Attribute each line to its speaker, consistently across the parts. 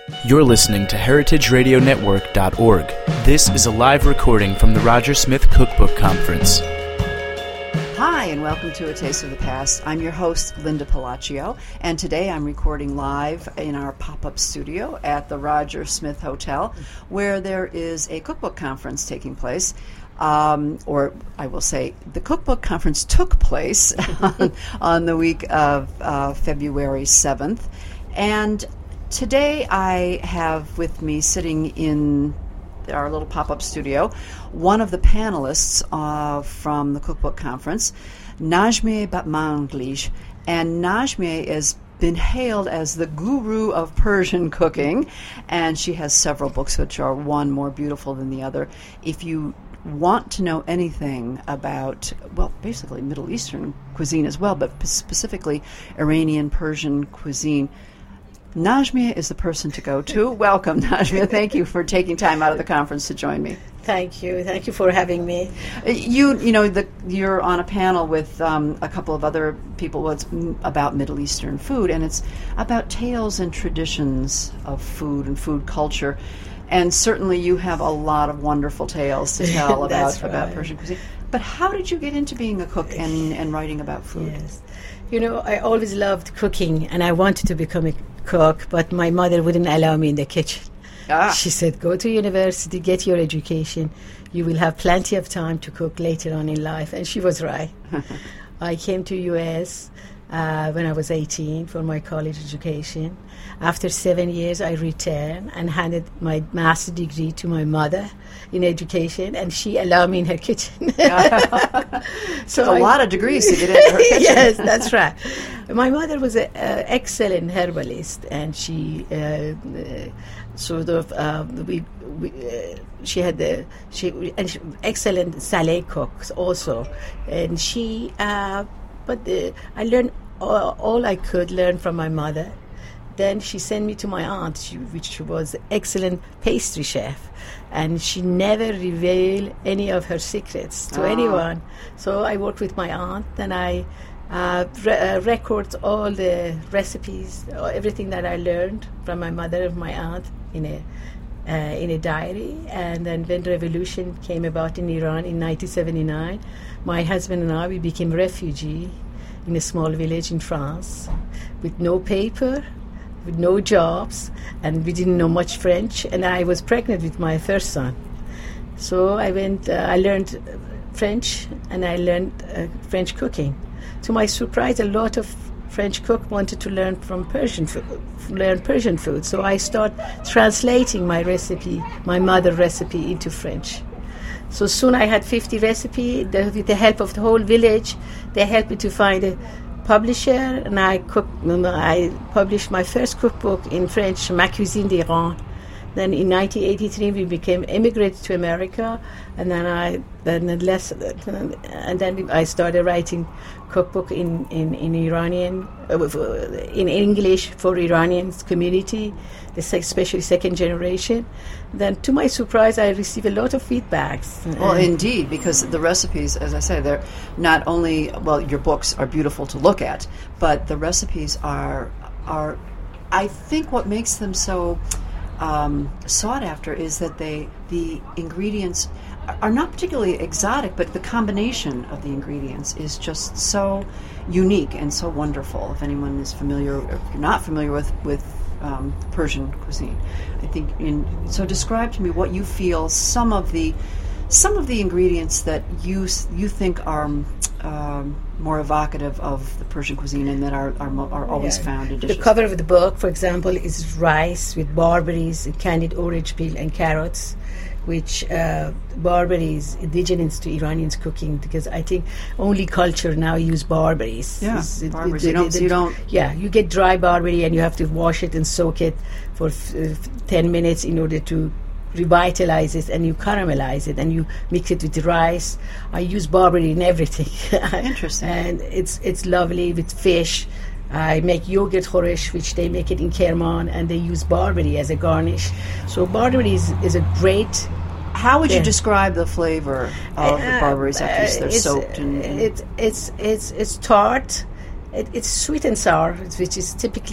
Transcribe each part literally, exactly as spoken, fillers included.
Speaker 1: You're listening to heritage radio network dot org. This is a live recording from the Roger Smith Cookbook Conference.
Speaker 2: Hi, and welcome to A Taste of the Past. I'm your host, Linda Palacio, and today I'm recording live in our pop-up studio at the Roger Smith Hotel, where there is a cookbook conference taking place. Um, or I will say the cookbook conference took place on, on the week of uh, February seventh. And today I have with me, sitting in our little pop-up studio, one of the panelists uh, from the cookbook conference, Najmeh Batmanglij. And Najmeh has been hailed as the guru of Persian cooking, and she has several books which are one more beautiful than the other. If you want to know anything about, well, basically Middle Eastern cuisine as well, but specifically Iranian Persian cuisine, Najmeh is the person to go to. Welcome, Najmeh. Thank you for taking time out of the conference to join me.
Speaker 3: Thank you. Thank you for having me.
Speaker 2: You, you know, the, you're on a panel with um, a couple of other people. Well, it's about Middle Eastern food, and it's about tales and traditions of food and food culture. And certainly you have a lot of wonderful tales to tell about, right. about Persian cuisine. But how did you get into being a cook and, and writing about food?
Speaker 3: Yes. You know, I always loved cooking, and I wanted to become a cook, but my mother wouldn't allow me in the kitchen. Ah. She said, go to university, get your education. You will have plenty of time to cook later on in life. And she was right. I came to U S uh, when I was eighteen for my college education. After seven years, I returned and handed my master's degree to my mother in education, and she allowed me in her kitchen.
Speaker 2: So a I, lot of degrees to get into her kitchen.
Speaker 3: Yes, that's right. My mother was an excellent herbalist, and she uh, uh, sort of uh, we, we uh, she had the she and she, excellent salé cooks also, and she. Uh, but uh, I learned all, all I could learn from my mother. Then she sent me to my aunt, she, which was an excellent pastry chef, and she never revealed any of her secrets to oh. anyone. So I worked with my aunt, and I uh, re- uh, record all the recipes, everything that I learned from my mother and my aunt in a uh, in a diary. And then when the revolution came about in Iran in nineteen seventy-nine, my husband and I, we became refugees in a small village in France with no paper, with no jobs, and we didn't know much French, and I was pregnant with my first son. So I went, uh, I learned French, and I learned uh, French cooking. To my surprise, a lot of French cooks wanted to learn from Persian food, learn Persian food. So I started translating my recipe, my mother recipe, into French. So soon I had fifty recipes. With the help of the whole village, they helped me to find a publisher, and I cook, I published my first cookbook in French, Ma Cuisine d'Iran. Then in nineteen eighty-three, we became immigrated to America, and then I then less, and then I started writing cookbook in in, in Iranian, uh, in English for Iranian community, especially second generation. Then, to my surprise, I received a lot of feedbacks.
Speaker 2: Well, indeed, because the recipes, as I say, they're not only, well, your books are beautiful to look at, but the recipes are are, I think, what makes them so Um, sought after is that they the ingredients are not particularly exotic, but the combination of the ingredients is just so unique and so wonderful. If anyone is familiar, or if you're not familiar with with um, Persian cuisine, I think. In, so, describe to me what you feel some of the some of the ingredients that you you think are um, more evocative of the Persian cuisine and that are are, are always yeah. found in dishes.
Speaker 3: The cover of the book, for example, is rice with barberries, candied orange peel, and carrots, which uh, barberries indigenous to Iranians cooking, because I think only culture now use barberries.
Speaker 2: Yeah,
Speaker 3: it's,
Speaker 2: barberries.
Speaker 3: It,
Speaker 2: you, don't,
Speaker 3: the,
Speaker 2: you don't.
Speaker 3: Yeah, you get dry barberry and you have to wash it and soak it for f- f- ten minutes in order to revitalize it, and you caramelize it, and you mix it with the rice. I use barberry in everything.
Speaker 2: Interesting.
Speaker 3: And it's it's lovely with fish. I make yogurt khoresh, which they make it in Kerman, and they use barberry as a garnish. So barberry is, is a great.
Speaker 2: How would you
Speaker 3: yeah.
Speaker 2: describe the flavor of uh, the barberries after they're
Speaker 3: it's,
Speaker 2: soaked? And, and
Speaker 3: it, it's it's it's tart. It, it's sweet and sour, which is typically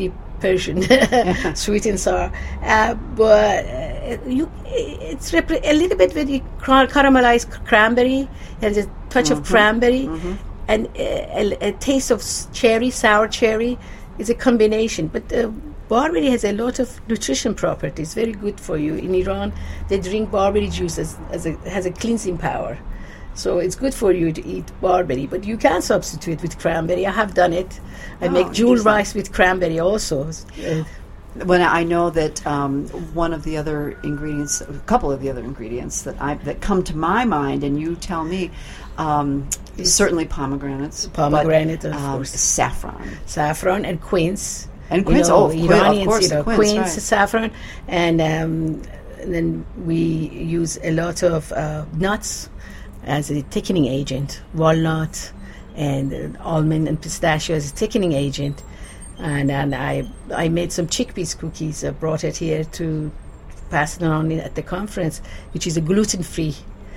Speaker 3: Persian, sweet and sour. Uh, but uh, you, it's repre- a little bit with the car- caramelized cranberry. There's a touch mm-hmm. of cranberry, mm-hmm. and a, a, a taste of cherry, sour cherry. Is a combination. But uh, barberry has a lot of nutrition properties. Very good for you. In Iran, they drink barberry juice as, as a, has a cleansing power. So it's good for you to eat barberry, but you can substitute with cranberry. I have done it. I oh, make jewel rice with cranberry also. Uh,
Speaker 2: when I know that um, one of the other ingredients, a couple of the other ingredients that I that come to my mind, and you tell me, um, certainly pomegranates,
Speaker 3: pomegranate,
Speaker 2: but,
Speaker 3: of
Speaker 2: um,
Speaker 3: course,
Speaker 2: saffron,
Speaker 3: saffron, and quince,
Speaker 2: and quince.
Speaker 3: You know,
Speaker 2: oh,
Speaker 3: Iranians,
Speaker 2: of course,
Speaker 3: you know,
Speaker 2: quince,
Speaker 3: quince,
Speaker 2: right.
Speaker 3: saffron, and, um, and then we use a lot of uh, nuts as a thickening agent, walnut and uh, almond and pistachio as a thickening agent. And and I I made some chickpeas cookies. I brought it here to pass it on at the conference, which is a gluten-free.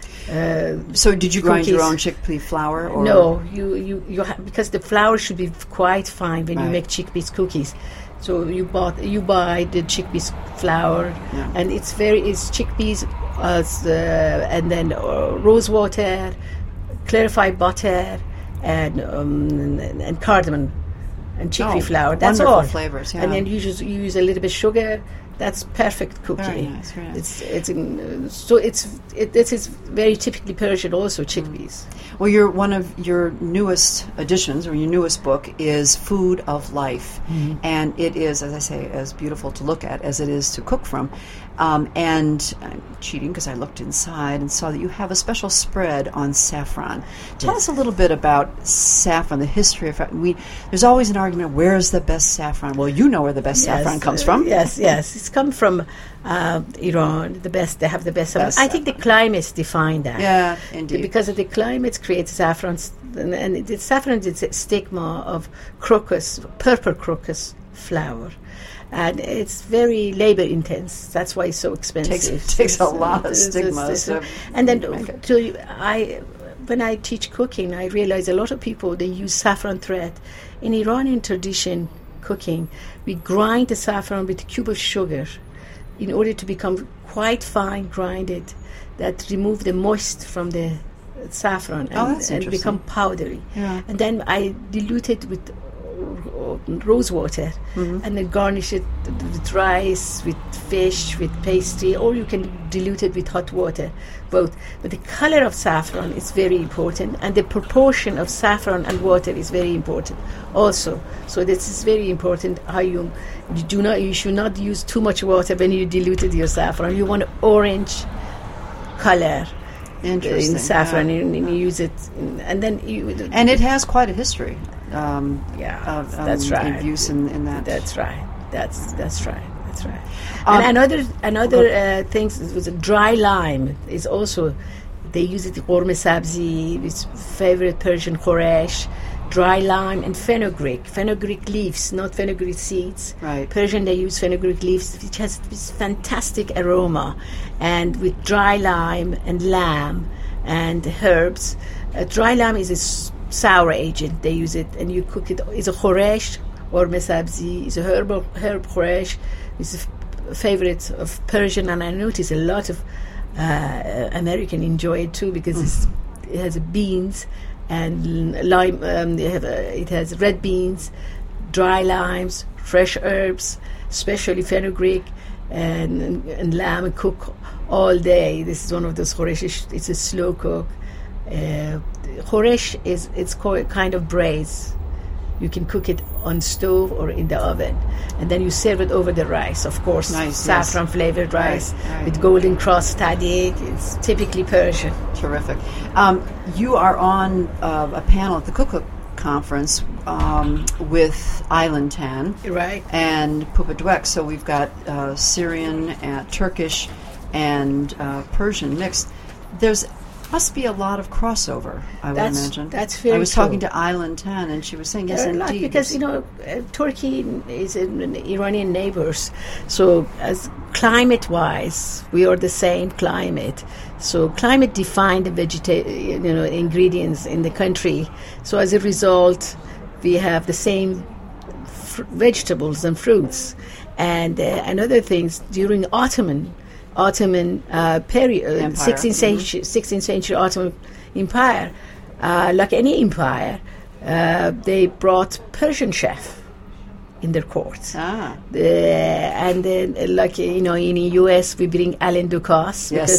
Speaker 3: Uh,
Speaker 2: so did you grind
Speaker 3: cookies.
Speaker 2: your own chickpea flour? Or?
Speaker 3: No, you you, you ha- because the flour should be quite fine when
Speaker 2: right.
Speaker 3: you make chickpeas cookies. So you bought you buy the chickpeas flour,
Speaker 2: yeah.
Speaker 3: and it's very it's chickpeas as uh, and then uh, rose water, clarified butter, and um, and, and cardamom. And chickpea
Speaker 2: oh,
Speaker 3: flour. That's
Speaker 2: wonderful
Speaker 3: all.
Speaker 2: Flavors, yeah.
Speaker 3: And then you just you use a little bit of sugar. That's perfect cookie.
Speaker 2: Very nice, very nice.
Speaker 3: It's it's uh, so it's it, this is very typically Persian. Also chickpeas.
Speaker 2: Well, your one of your newest additions, or your newest book, is Food of Life, mm-hmm. and it is, as I say, as beautiful to look at as it is to cook from. Um, and I'm cheating because I looked inside and saw that you have a special spread on saffron. Tell yes. us a little bit about saffron, the history of it. We there's always an argument: where's the best saffron? Well, you know where the best yes, saffron comes
Speaker 3: uh,
Speaker 2: from.
Speaker 3: Yes, yes, it's come from uh, Iran. The best, they have the best.
Speaker 2: best
Speaker 3: I think the climates define that.
Speaker 2: Yeah, indeed.
Speaker 3: Because of the climates creates saffron, and, and the saffron is a stigma of crocus, purple crocus flower. And it's very labor intense. That's why it's so expensive.
Speaker 2: Takes, it takes a lot of stigmas.
Speaker 3: And then, to, I, when I teach cooking, I realize a lot of people they use saffron thread. In Iranian tradition cooking, we grind the saffron with a cube of sugar in order to become quite fine grinded, that remove the moist from the saffron and,
Speaker 2: oh, that's
Speaker 3: and become powdery.
Speaker 2: Yeah.
Speaker 3: And then I dilute it with rose water, mm-hmm. and then garnish it with rice, with fish, with pastry, or you can dilute it with hot water, both. But the color of saffron is very important, and the proportion of saffron and water is very important also. So this is very important. How you you do not you should not use too much water when you diluted your saffron. You want orange color.
Speaker 2: Interesting.
Speaker 3: In saffron,
Speaker 2: yeah.
Speaker 3: and, and you use it, in, and then you.
Speaker 2: And it has quite a history. Um,
Speaker 3: yeah,
Speaker 2: of, um,
Speaker 3: that's right.
Speaker 2: Of use in, in that.
Speaker 3: That's right. That's that's right. That's right. Um, and another another uh, thing was dry lime is also they use it in Qurme sabzi, its favorite Persian khoresh. Dry lime and fenugreek, fenugreek leaves, not fenugreek seeds.
Speaker 2: Right.
Speaker 3: Persian, they use fenugreek leaves, which has this fantastic aroma. And with dry lime and lamb and herbs, uh, dry lime is a s- sour agent. They use it, and you cook it. It's a khoresh or mesabzi. It's a herb herb khoresh. It's a f- favorite of Persian, and I notice a lot of uh, American enjoy it too because mm. it's, it has beans. And lime, um, they have a, it has red beans, dry limes, fresh herbs, especially fenugreek, and, and, and lamb, and cook all day. This is one of those khoresh. It's a slow cook. Uh, khoresh is it's called kind of braise. You can cook it on stove or in the oven, and then you serve it over the rice. Of course,
Speaker 2: nice,
Speaker 3: saffron
Speaker 2: yes.
Speaker 3: flavored rice
Speaker 2: right, right.
Speaker 3: with golden cross tadik. It's typically Persian.
Speaker 2: Terrific. Um, you are on uh, a panel at the Cook Cook Conference um, with Island Tan,
Speaker 3: right,
Speaker 2: and Pupa Dwek. So we've got uh, Syrian, and Turkish, and uh, Persian mixed. There's must be a lot of crossover, I would
Speaker 3: that's,
Speaker 2: imagine.
Speaker 3: That's very
Speaker 2: I was
Speaker 3: true.
Speaker 2: talking to Island Tan, and she was saying, yes,
Speaker 3: there are
Speaker 2: indeed.
Speaker 3: Because, you know, uh, Turkey is an Iranian neighbors. So as climate-wise, we are the same climate. So climate defined the vegeta- you know, ingredients in the country. So as a result, we have the same fr- vegetables and fruits. And uh, another things during Ottoman Ottoman uh, period,
Speaker 2: Empire.
Speaker 3: sixteenth century,
Speaker 2: Mm-hmm.
Speaker 3: sixteenth century Ottoman Empire, uh, like any empire, uh, they brought Persian chef in their courts.
Speaker 2: Ah.
Speaker 3: Uh, and then, uh, like, you know, in the U S, we bring Alain Ducasse
Speaker 2: Yes.
Speaker 3: because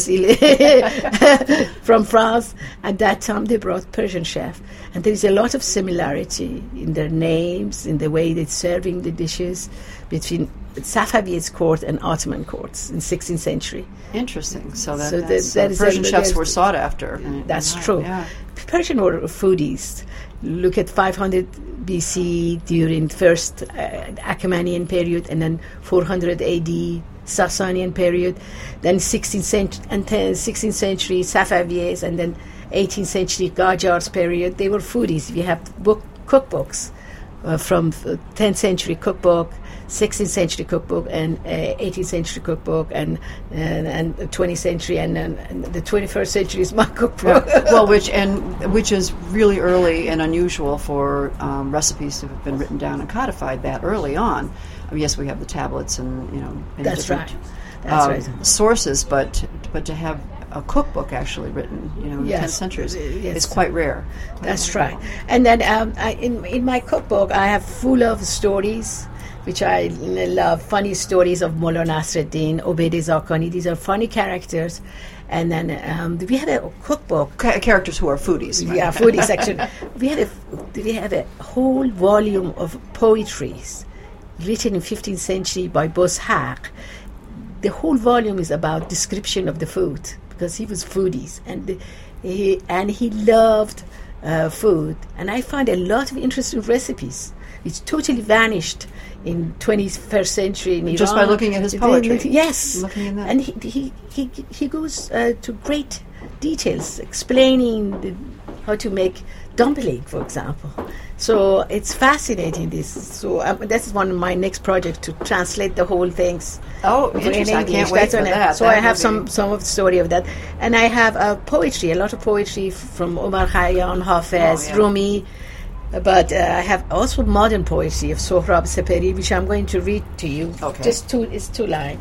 Speaker 3: he from France. At that time, they brought Persian chef. And there is a lot of similarity in their names, in the way they're serving the dishes between Safavids court and Ottoman courts in sixteenth century.
Speaker 2: Interesting. So that,
Speaker 3: So
Speaker 2: that's,
Speaker 3: that- that
Speaker 2: uh,
Speaker 3: is
Speaker 2: Persian
Speaker 3: a-
Speaker 2: chefs
Speaker 3: there's-
Speaker 2: were sought after.
Speaker 3: That's
Speaker 2: Right,
Speaker 3: true.
Speaker 2: Yeah.
Speaker 3: Persian were foodies. Look at five hundred B C during first uh, Achaemenian period, and then four hundred A D Sasanian period, then sixteenth century and ten, sixteenth century Safavids, and then eighteenth century Qajars period. They were foodies. We have book cookbooks uh, from uh, tenth century cookbook, sixteenth century cookbook, and uh, eighteenth century cookbook, and and, and twentieth century, and, and, and the twenty-first century is my cookbook.
Speaker 2: Yeah. Well, which and which is really early and unusual for um, recipes to have been written down and codified that early on. I mean, yes, we have the tablets and you know and
Speaker 3: That's
Speaker 2: different,
Speaker 3: right. That's
Speaker 2: um,
Speaker 3: right.
Speaker 2: sources, but but to have a cookbook actually written, you know, in the
Speaker 3: Yes.
Speaker 2: tenth century, is,
Speaker 3: Yes.
Speaker 2: is quite rare. Quite
Speaker 3: That's
Speaker 2: rare.
Speaker 3: right. And then um, I, in in my cookbook, I have full of stories, which I love. Funny stories of Mullah Nasruddin, Obeid Zakani. These are funny characters. And then um, we have a cookbook.
Speaker 2: Ca- characters who are foodies. Right?
Speaker 3: Yeah, foodie section. We have a we have a whole volume of poetries written in fifteenth century by Bozhaq. The whole volume is about description of the food because he was foodies and the, he and he loved uh, food. And I find a lot of interesting recipes which totally vanished in twenty-first century in Iran.
Speaker 2: Just by looking at his poetry.
Speaker 3: Yes,
Speaker 2: Looking at that.
Speaker 3: and he he he, he goes uh, to great details explaining the, how to make dumpling, for example. So it's fascinating. This so um, that's one of my next project to translate the whole things.
Speaker 2: Oh,
Speaker 3: in
Speaker 2: interesting. I
Speaker 3: English.
Speaker 2: can't wait
Speaker 3: That's
Speaker 2: for
Speaker 3: one I-
Speaker 2: that.
Speaker 3: So
Speaker 2: That
Speaker 3: I have
Speaker 2: would
Speaker 3: some
Speaker 2: be-
Speaker 3: some of the story of that, and I have uh, poetry, a lot of poetry f- from Omar Khayyam, Hafez,
Speaker 2: Oh, yeah.
Speaker 3: Rumi. But uh, I have also modern poetry of Sohrab Seperi, which I'm going to read to you.
Speaker 2: Okay.
Speaker 3: Just two, it's two lines.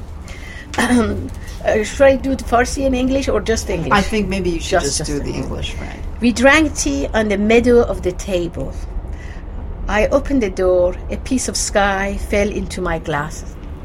Speaker 3: Um, uh, should I do the Farsi in English or just English?
Speaker 2: I think maybe you should
Speaker 3: Just-
Speaker 2: just,
Speaker 3: just
Speaker 2: do the
Speaker 3: English.
Speaker 2: English, right?
Speaker 3: We drank tea on the meadow of the table. I opened the door. A piece of sky fell into my glass.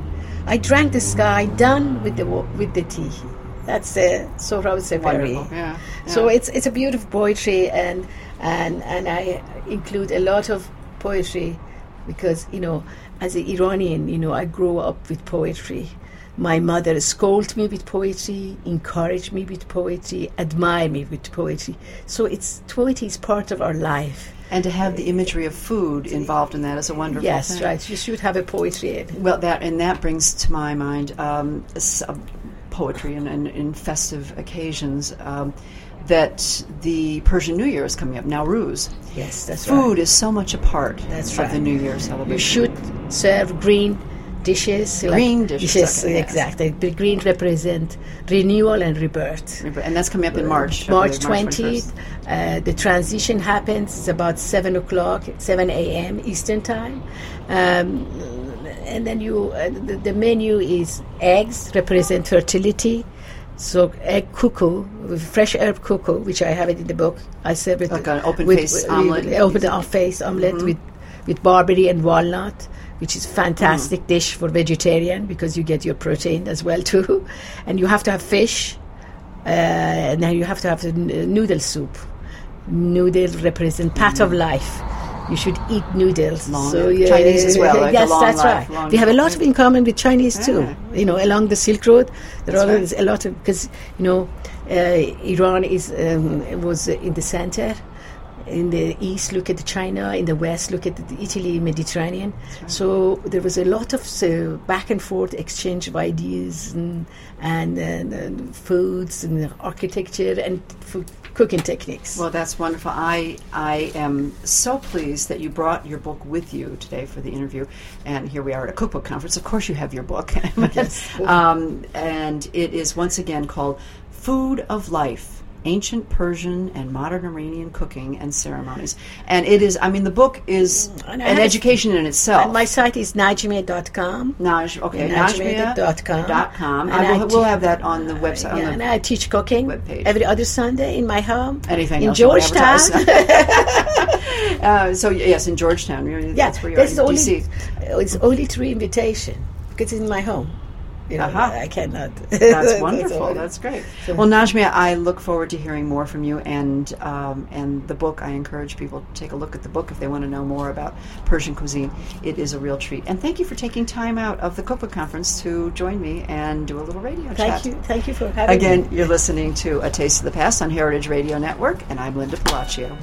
Speaker 3: I drank the sky down with the wa- with the tea. That's uh, Sohrab Seperi.
Speaker 2: Wonderful. Yeah.
Speaker 3: So
Speaker 2: yeah.
Speaker 3: it's it's a beautiful poetry, and and and I include a lot of poetry because you know, as an Iranian, you know, I grew up with poetry. My mother scolded me with poetry, encouraged me with poetry, admired me with poetry. So it's poetry is part of our life.
Speaker 2: And to have the imagery of food involved in that is a wonderful
Speaker 3: Yes,
Speaker 2: thing.
Speaker 3: right. You should have a poetry in.
Speaker 2: Well, that and that brings to my mind um, s- uh, poetry and, and in festive occasions. Um, that the Persian New Year is coming up, Nowruz.
Speaker 3: Yes, that's
Speaker 2: Food
Speaker 3: right.
Speaker 2: is so much a part
Speaker 3: That's
Speaker 2: of
Speaker 3: right.
Speaker 2: the New Year celebration.
Speaker 3: You should serve green dishes.
Speaker 2: Green dishes, okay, yes.
Speaker 3: exactly. The green represent renewal and rebirth.
Speaker 2: And that's coming up in March. I
Speaker 3: March
Speaker 2: believe,
Speaker 3: twentieth, uh, the transition happens. It's about seven o'clock, seven a.m. Eastern time. Um, and then you, uh, the, the menu is eggs, represent fertility. So egg cuckoo, fresh herb cuckoo, which I have it in the book. I serve it
Speaker 2: Like an open
Speaker 3: with,
Speaker 2: face
Speaker 3: with,
Speaker 2: omelet.
Speaker 3: with open off face omelet
Speaker 2: Mm-hmm.
Speaker 3: with with barberry and walnut, which is fantastic
Speaker 2: Mm.
Speaker 3: dish for vegetarian because you get your protein as well too. And you have to have fish. Uh, and then you have to have the n- noodle soup. Noodles represent part of life. You should eat noodles.
Speaker 2: Long-
Speaker 3: so yeah,
Speaker 2: Chinese as well, like
Speaker 3: yes,
Speaker 2: the long
Speaker 3: that's
Speaker 2: life,
Speaker 3: right.
Speaker 2: long
Speaker 3: We have a lot
Speaker 2: life.
Speaker 3: of in common with Chinese
Speaker 2: Yeah.
Speaker 3: too. You know, along the Silk Road, there
Speaker 2: That's
Speaker 3: are
Speaker 2: right.
Speaker 3: always a lot of because you know, uh, Iran is um, was in the center. In the east, look at China. In the west, look at the Italy, Mediterranean. So there was a lot of uh, back and forth exchange of ideas and and, and, and foods and architecture and food cooking techniques.
Speaker 2: Well, that's wonderful. I I am so pleased that you brought your book with you today for the interview. And here we are at a cookbook conference. Of course, you have your book.
Speaker 3: Yes.
Speaker 2: um, and it is once again called Food of Life, Ancient Persian and Modern Iranian Cooking and Ceremonies. And it is, I mean, the book is an education in itself.
Speaker 3: And my site is najmia dot com.
Speaker 2: Naj, okay,
Speaker 3: najmia dot com.
Speaker 2: Dot com.
Speaker 3: And
Speaker 2: I will,
Speaker 3: I
Speaker 2: we'll have that on the website.
Speaker 3: Uh,
Speaker 2: on
Speaker 3: yeah,
Speaker 2: the
Speaker 3: and I teach cooking
Speaker 2: webpage.
Speaker 3: Every other Sunday in my home.
Speaker 2: Anything
Speaker 3: in
Speaker 2: else you want to
Speaker 3: Georgetown.
Speaker 2: advertise? uh, so, yes, in Georgetown. You're,
Speaker 3: Yeah,
Speaker 2: that's where you are, in
Speaker 3: only,
Speaker 2: D C.
Speaker 3: It's only through invitation because it's in my home. You know,
Speaker 2: Uh-huh.
Speaker 3: I cannot.
Speaker 2: That's wonderful.
Speaker 3: all.
Speaker 2: That's great.
Speaker 3: So-
Speaker 2: Well, Najmia, I look forward to hearing more from you, and um, and the book. I encourage people to take a look at the book if they want to know more about Persian cuisine. It is a real treat. And thank you for taking time out of the Cookbook Conference to join me and do a little radio
Speaker 3: Thank
Speaker 2: chat.
Speaker 3: you. Thank you for having
Speaker 2: Again,
Speaker 3: me.
Speaker 2: you're listening to A Taste of the Past on Heritage Radio Network, and I'm Linda Palacio.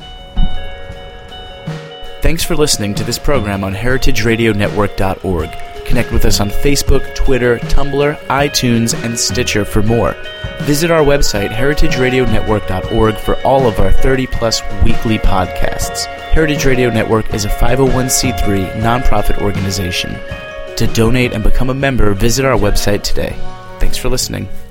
Speaker 1: Thanks for listening to this program on heritage radio network dot org. Connect with us on Facebook, Twitter, Tumblr, iTunes, and Stitcher for more. Visit our website, heritage radio network dot org, for all of our thirty-plus weekly podcasts. Heritage Radio Network is a five oh one c three nonprofit organization. To donate and become a member, visit our website today. Thanks for listening.